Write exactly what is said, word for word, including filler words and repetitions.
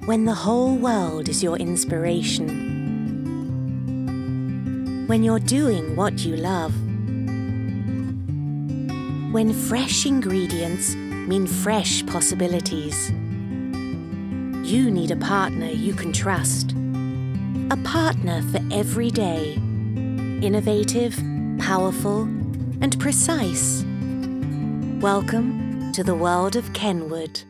When the whole world is your inspiration. When you're doing what you love. When fresh ingredients mean fresh possibilities. You need a partner you can trust. A partner for every day. Innovative, powerful, and precise. Welcome to the world of Kenwood.